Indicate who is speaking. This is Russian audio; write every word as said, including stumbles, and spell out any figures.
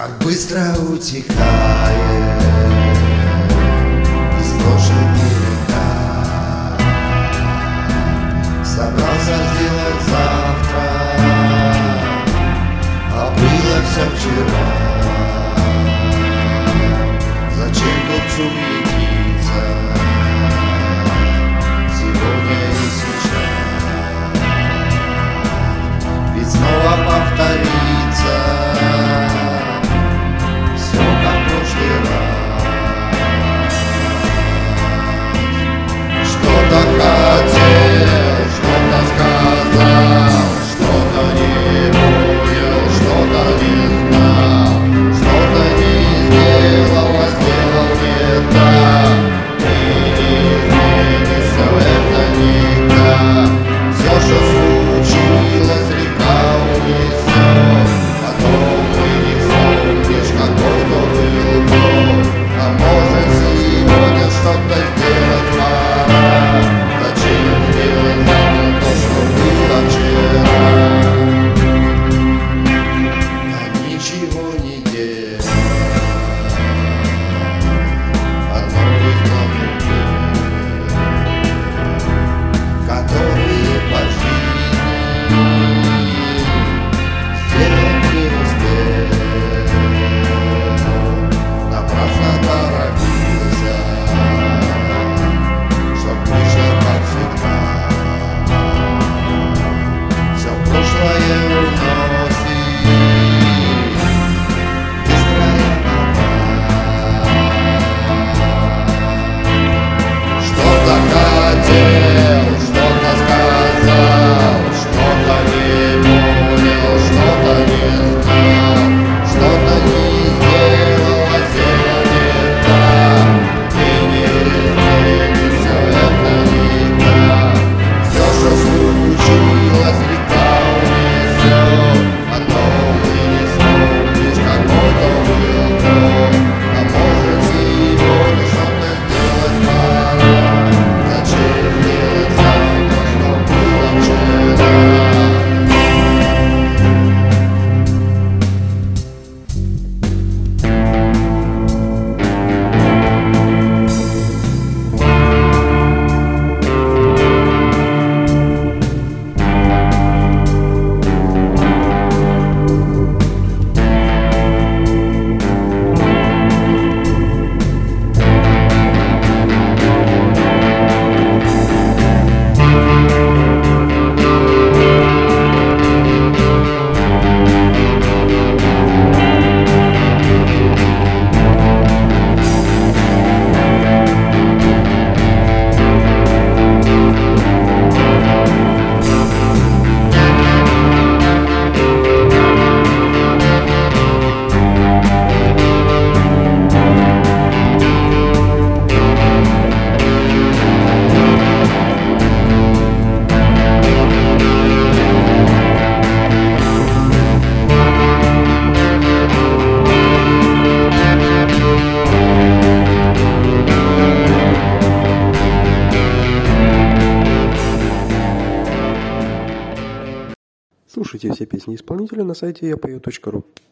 Speaker 1: Как быстро утекает из прошлых века. Собрался сделать завтра, а было все вчера. Зачем тут суетиться сегодня и сейчас? Ведь снова повторится все как в прошлый раз. Что-то хотел, что-то сказал, что-то не понял, что-то не знал, что-то не сделал, а сделал не так. Ты не изменишься, это никак. Все, что случилось, река унесет, потом ты не вспомнишь, какой то был год. А может, сегодня что-то сделать пора. Зачем делать завтра то, что было вчера? А ничего не делать, одно из главных дел, которые по жизни сделать не успел. Напрасно торопился, чтоб вышло как всегда. Все прошлое уносит быстрая вода. Что-то хотел, что-то сказал, что-то не понял, что-то не знал, что-то не сделал, а сделал не так. Ты не изменишься, это не так. Все, что случилось, река унесет, потом ты не вспомнишь, какой то был год. А может, сегодня что-то сделать пора. Зачем делать завтра, что было вчера?
Speaker 2: Слушайте все песни исполнителя на сайте я пою точка ру.